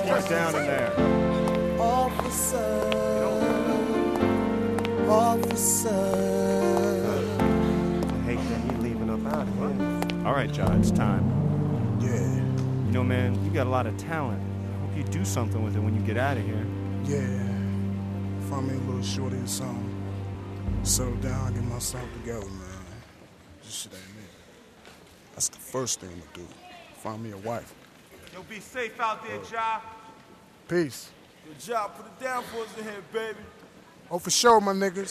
Get down in there. Officer. I hate that you leaving up out of here. All right, John, it's time. Yeah. You know, man, you got a lot of talent. I hope you do something with it when you get out of here. Yeah. Find me a little shorty or something. Settle down, get myself together, man. This shit ain't it. That's the first thing to do. Find me a wife. Yo, be safe out there, Ja. Peace. Good job. Put it down for us in here, baby. Oh, for sure, my niggas.